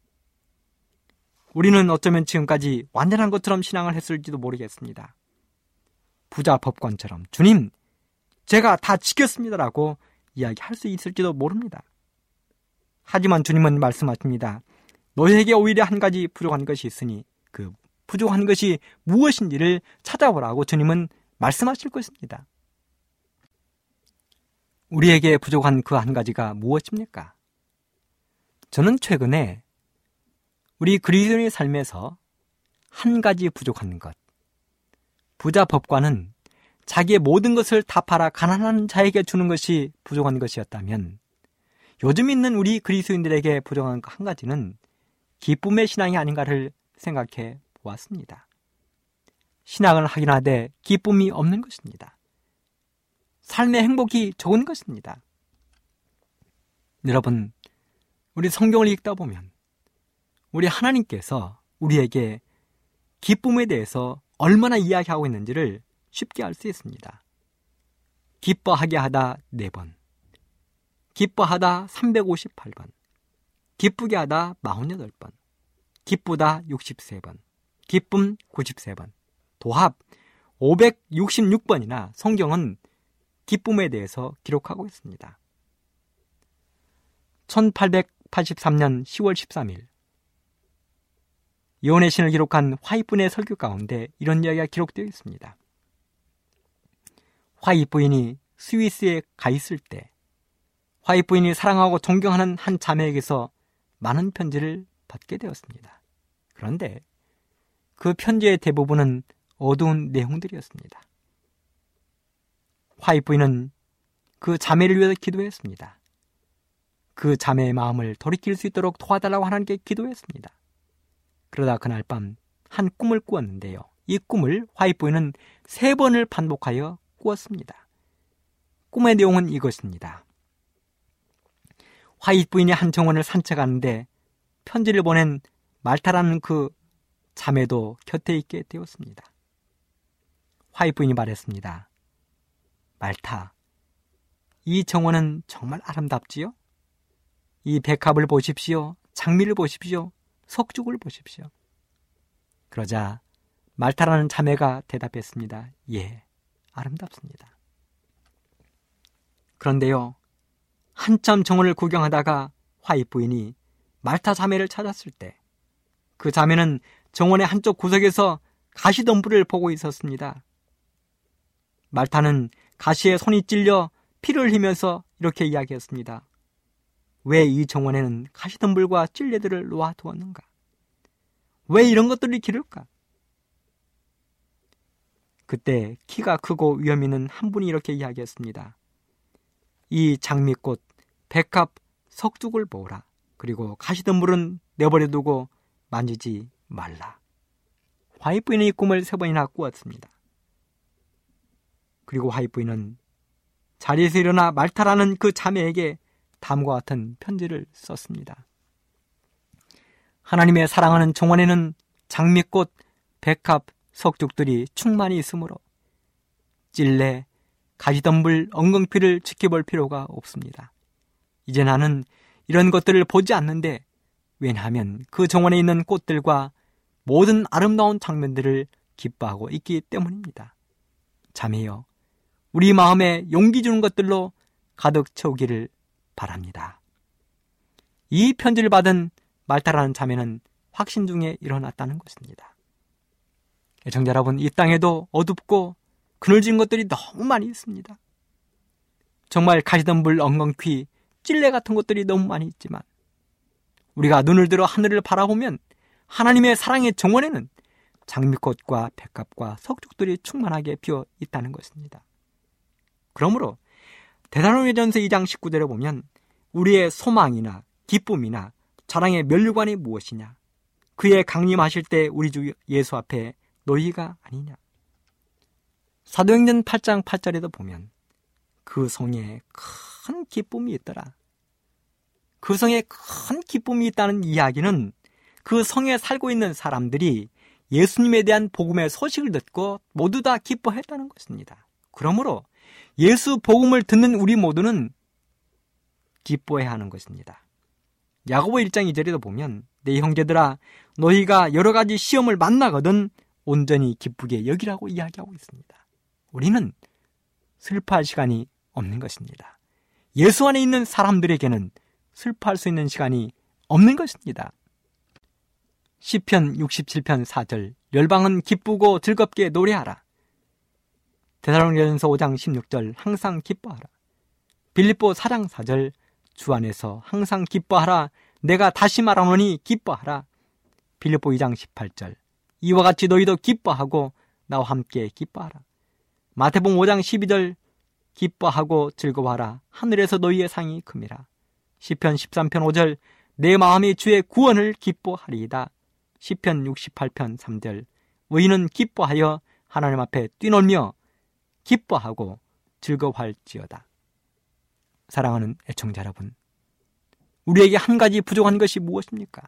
우리는 어쩌면 지금까지 완전한 것처럼 신앙을 했을지도 모르겠습니다. 부자 법관처럼 주님, 제가 다 지켰습니다라고 이야기할 수 있을지도 모릅니다. 하지만 주님은 말씀하십니다. 너희에게 오히려 한 가지 부족한 것이 있으니 그 부족한 것이 무엇인지를 찾아보라고 주님은 말씀하실 것입니다. 우리에게 부족한 그 한 가지가 무엇입니까? 저는 최근에 우리 그리스도인의 삶에서 한 가지 부족한 것, 부자 법관은 자기의 모든 것을 다 팔아 가난한 자에게 주는 것이 부족한 것이었다면, 요즘 있는 우리 그리스도인들에게 부족한 한 가지는 기쁨의 신앙이 아닌가를 생각해 보았습니다. 신앙을 하긴 하되 기쁨이 없는 것입니다. 삶의 행복이 적은 것입니다. 여러분, 우리 성경을 읽다 보면 우리 하나님께서 우리에게 기쁨에 대해서 얼마나 이야기하고 있는지를 쉽게 알 수 있습니다. 기뻐하게 하다 4번, 기뻐하다 358번, 기쁘게 하다 48번, 기쁘다 63번, 기쁨 93번, 도합 566번이나 성경은 기쁨에 대해서 기록하고 있습니다. 1883년 10월 13일 예언의 신을 기록한 화이트분의 설교 가운데 이런 이야기가 기록되어 있습니다. 화이트 부인이 스위스에 가 있을 때 화이트 부인이 사랑하고 존경하는 한 자매에게서 많은 편지를 받게 되었습니다. 그런데 그 편지의 대부분은 어두운 내용들이었습니다. 화이트 부인은 그 자매를 위해서 기도했습니다. 그 자매의 마음을 돌이킬 수 있도록 도와달라고 하나님께 기도했습니다. 그러다 그날 밤 한 꿈을 꾸었는데요. 이 꿈을 화이트 부인은 3번을 반복하여 꾸었습니다. 꿈의 내용은 이것입니다. 화이트 부인이 한 정원을 산책하는데 편지를 보낸 말타라는 그 자매도 곁에 있게 되었습니다. 화이트 부인이 말했습니다. 말타, 이 정원은 정말 아름답지요? 이 백합을 보십시오. 장미를 보십시오. 석죽을 보십시오. 그러자 말타라는 자매가 대답했습니다. 예, 아름답습니다. 그런데요, 한참 정원을 구경하다가 화이트 부인이 말타 자매를 찾았을 때 그 자매는 정원의 한쪽 구석에서 가시덤불을 보고 있었습니다. 말타는 가시에 손이 찔려 피를 흘리면서 이렇게 이야기했습니다. 왜 이 정원에는 가시덤불과 찔레들을 놓아두었는가? 왜 이런 것들이 기를까? 그때 키가 크고 위험 있는 한 분이 이렇게 이야기했습니다. 이 장미꽃, 백합, 석죽을 보라. 그리고 가시덤불은 내버려두고 만지지 말라. 화이트 부인은 이 꿈을 3번이나 꾸었습니다. 그리고 화이트 부인은 자리에서 일어나 말타라는 그 자매에게 다음과 같은 편지를 썼습니다. 하나님의 사랑하는 정원에는 장미꽃, 백합, 석죽들이 충만히 있으므로 찔레, 가시덤불, 엉겅퀴를 지켜볼 필요가 없습니다. 이제 나는 이런 것들을 보지 않는데, 왜냐하면 그 정원에 있는 꽃들과 모든 아름다운 장면들을 기뻐하고 있기 때문입니다. 자매여, 우리 마음에 용기 주는 것들로 가득 채우기를 바랍니다. 이 편지를 받은 말타라는 자매는 확신 중에 일어났다는 것입니다. 애청자 여러분, 이 땅에도 어둡고 그늘진 것들이 너무 많이 있습니다. 정말 가시덤불, 엉겅퀴, 찔레 같은 것들이 너무 많이 있지만 우리가 눈을 들어 하늘을 바라보면 하나님의 사랑의 정원에는 장미꽃과 백합과 석죽들이 충만하게 피어 있다는 것입니다. 그러므로 데살로니가전서 2장 19절에 보면 우리의 소망이나 기쁨이나 자랑의 면류관이 무엇이냐? 그의 강림하실 때 우리 주 예수 앞에 너희가 아니냐? 사도행전 8장 8절에도 보면 그 성에 큰 기쁨이 있더라. 그 성에 큰 기쁨이 있다는 이야기는 그 성에 살고 있는 사람들이 예수님에 대한 복음의 소식을 듣고 모두 다 기뻐했다는 것입니다. 그러므로 예수 복음을 듣는 우리 모두는 기뻐해야 하는 것입니다. 야고보 1장 2절에도 보면 내 형제들아 너희가 여러 가지 시험을 만나거든 온전히 기쁘게 여기라고 이야기하고 있습니다. 우리는 슬퍼할 시간이 없는 것입니다. 예수 안에 있는 사람들에게는 슬퍼할 수 있는 시간이 없는 것입니다. 시편 67편 4절 열방은 기쁘고 즐겁게 노래하라. 데살로니가전서 5장 16절 항상 기뻐하라. 빌립보 4장 4절 주 안에서 항상 기뻐하라. 내가 다시 말하노니 기뻐하라. 빌립보 2장 18절 이와 같이 너희도 기뻐하고 나와 함께 기뻐하라. 마태복음 5장 12절 기뻐하고 즐거워하라. 하늘에서 너희의 상이 큼이라. 시편 13편 5절 내 마음이 주의 구원을 기뻐하리이다. 시편 68편 3절 의인은 기뻐하여 하나님 앞에 뛰놀며 기뻐하고 즐거워할지어다. 사랑하는 애청자 여러분, 우리에게 한 가지 부족한 것이 무엇입니까?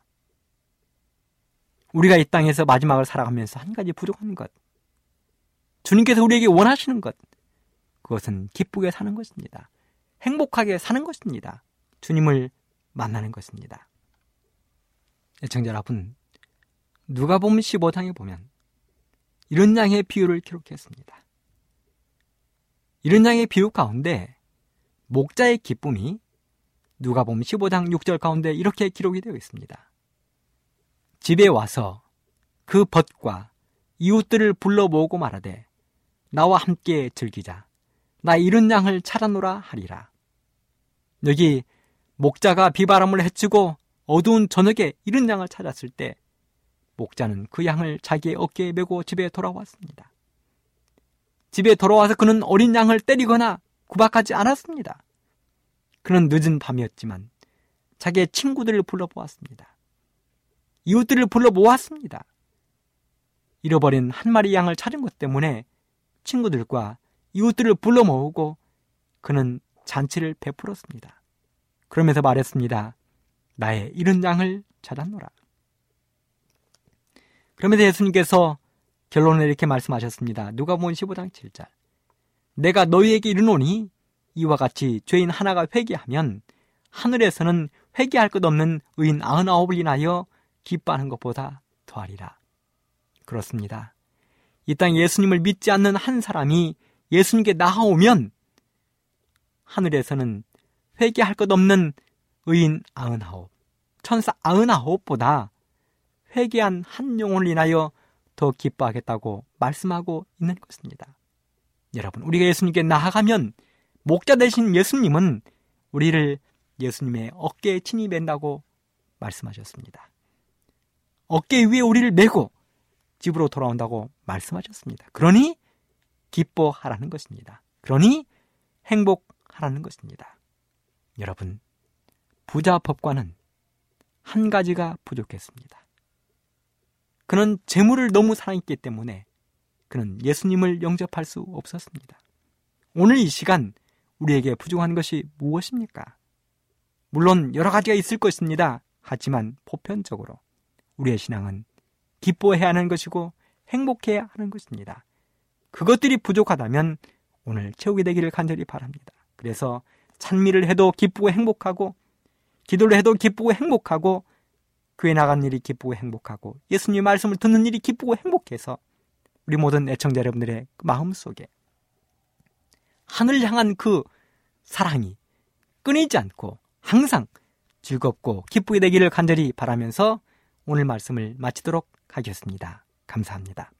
우리가 이 땅에서 마지막을 살아가면서 한 가지 부족한 것, 주님께서 우리에게 원하시는 것, 그것은 기쁘게 사는 것입니다. 행복하게 사는 것입니다. 주님을 만나는 것입니다. 애청자 여러분, 누가복음 15장에 보면 이런 양의 비유를 기록했습니다. 이런 양의 비유 가운데 목자의 기쁨이 누가복음 15장 6절 가운데 이렇게 기록이 되어 있습니다. 집에 와서 그 벗과 이웃들을 불러 모으고 말하되 나와 함께 즐기자. 나 이른 양을 찾아노라 하리라. 여기 목자가 비바람을 헤치고 어두운 저녁에 이른 양을 찾았을 때 목자는 그 양을 자기의 어깨에 메고 집에 돌아왔습니다. 집에 돌아와서 그는 어린 양을 때리거나 구박하지 않았습니다. 그는 늦은 밤이었지만 자기의 친구들을 불러보았습니다. 이웃들을 불러 모았습니다. 잃어버린 한 마리 양을 찾은 것 때문에 친구들과 이웃들을 불러 모으고 그는 잔치를 베풀었습니다. 그러면서 말했습니다. 나의 잃은 양을 찾았노라. 그러면서 예수님께서 결론을 이렇게 말씀하셨습니다. 누가복음 15장 7절 내가 너희에게 이르노니 이와 같이 죄인 하나가 회개하면 하늘에서는 회개할 것 없는 의인 99을 인하여 기뻐하는 것보다 더하리라. 그렇습니다. 이 땅에 예수님을 믿지 않는 한 사람이 예수님께 나아오면 하늘에서는 회개할 것 없는 의인 99, 천사 99보다 회개한 한 영혼을 인하여 더 기뻐하겠다고 말씀하고 있는 것입니다. 여러분, 우리가 예수님께 나아가면 목자 되신 예수님은 우리를 예수님의 어깨에 친히 맨다고 말씀하셨습니다. 어깨 위에 우리를 메고 집으로 돌아온다고 말씀하셨습니다. 그러니 기뻐하라는 것입니다. 그러니 행복하라는 것입니다. 여러분, 부자 법관은 한 가지가 부족했습니다. 그는 재물을 너무 사랑했기 때문에 그는 예수님을 영접할 수 없었습니다. 오늘 이 시간 우리에게 부족한 것이 무엇입니까? 물론 여러 가지가 있을 것입니다. 하지만 보편적으로 우리의 신앙은 기뻐해야 하는 것이고 행복해야 하는 것입니다. 그것들이 부족하다면 오늘 채우게 되기를 간절히 바랍니다. 그래서 찬미를 해도 기쁘고 행복하고 기도를 해도 기쁘고 행복하고 교회 나가는 일이 기쁘고 행복하고 예수님의 말씀을 듣는 일이 기쁘고 행복해서 우리 모든 애청자 여러분들의 마음속에 하늘을 향한 그 사랑이 끊이지 않고 항상 즐겁고 기쁘게 되기를 간절히 바라면서 오늘 말씀을 마치도록 하겠습니다. 감사합니다.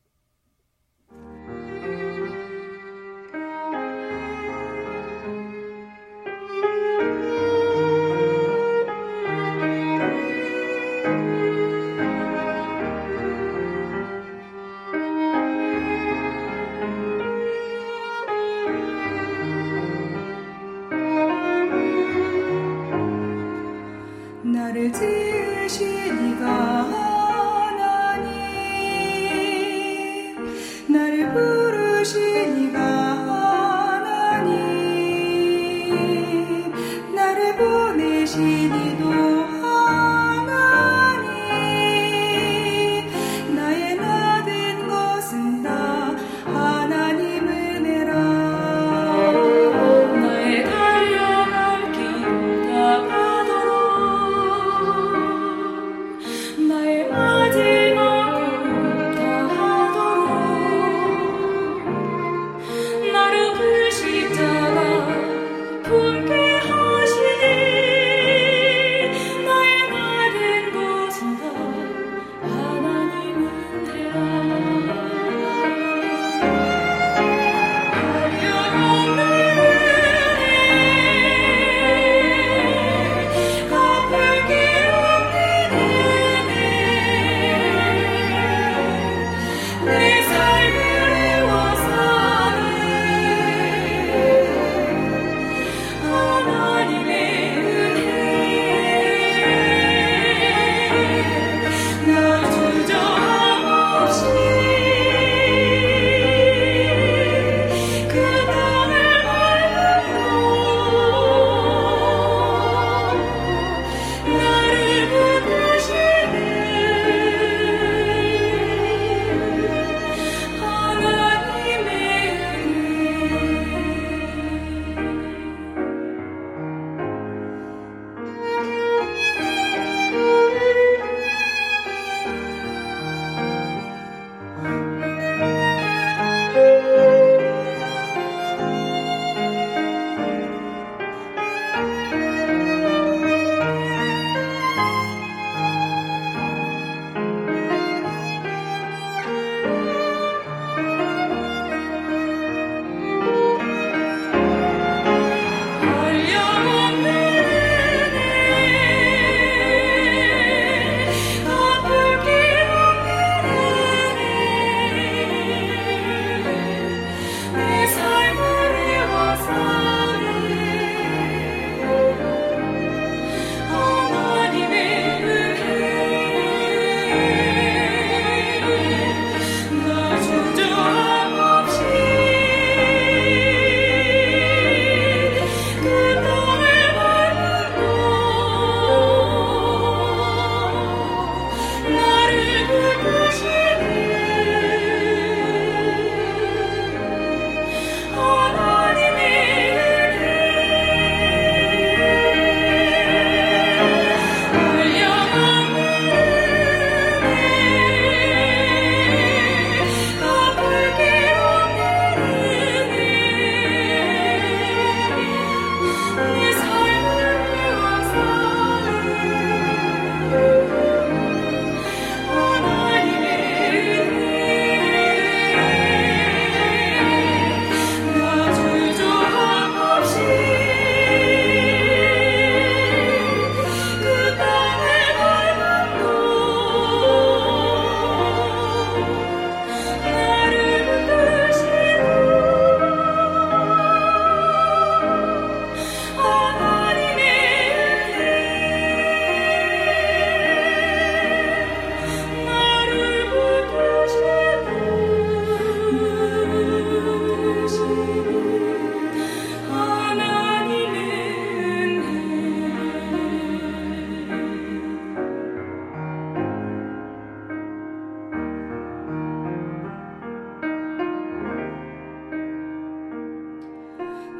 나를 지으신 이가 하나님, 나를 부르신 이가 하나님, 나를 보내신 이도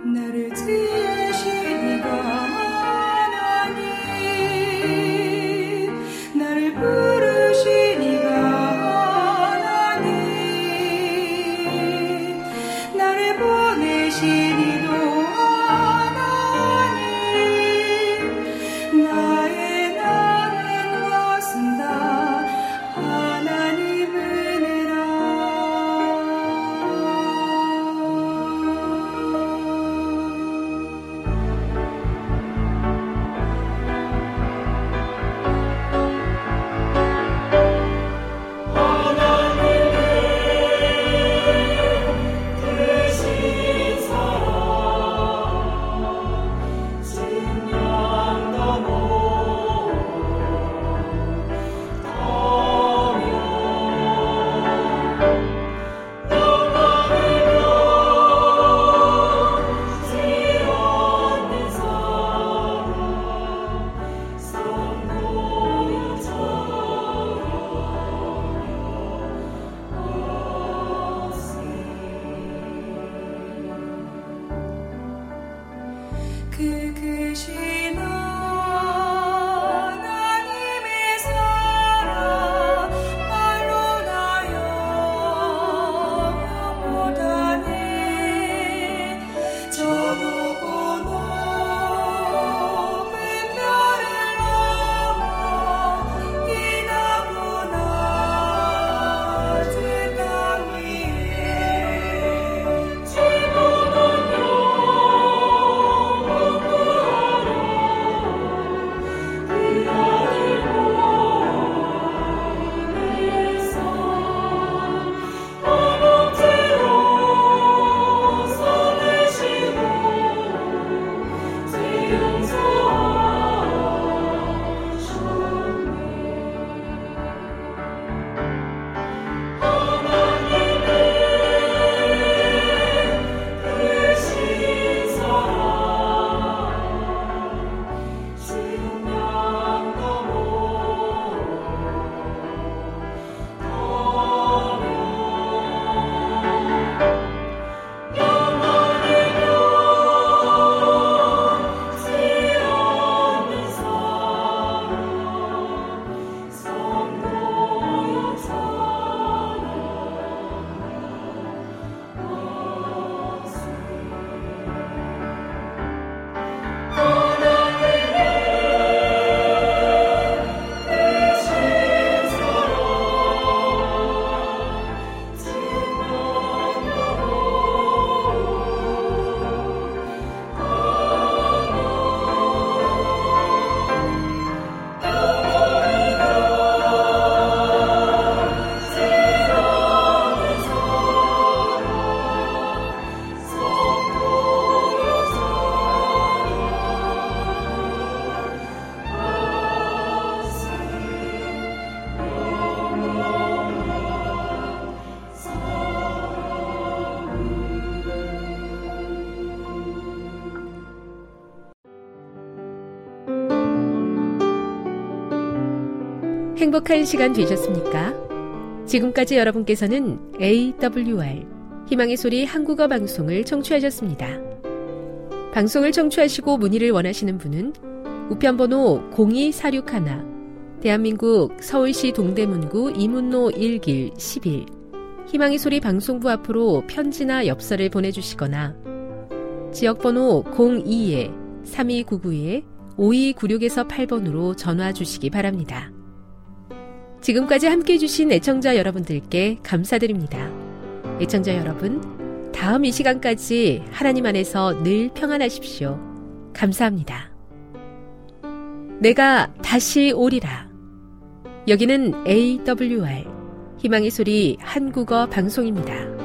나를 지으신 이가 하나님, 나를 부르신 이가 하나님, 나를 보내신 이도 하나님, 나의 남은 것은 다 하나님 은혜라. 그 크신 하나님의 사랑 말로 나여 못하네. 저 높고 높은 별을 넘어 이 나고 낮은 땅 위에 지고는 행복한 시간 되셨습니까? 지금까지 여러분께서는 AWR 희망의 소리 한국어 방송을 청취하셨습니다. 방송을 청취하시고 문의를 원하시는 분은 우편번호 02461 대한민국 서울시 동대문구 이문로 1길 11 희망의 소리 방송부 앞으로 편지나 엽서를 보내주시거나 지역번호 02-3299-5296에서 8번으로 전화 주시기 바랍니다. 지금까지 함께해 주신 애청자 여러분들께 감사드립니다. 애청자 여러분, 다음 이 시간까지 하나님 안에서 늘 평안하십시오. 감사합니다. 내가 다시 오리라. 여기는 AWR 희망의 소리 한국어 방송입니다.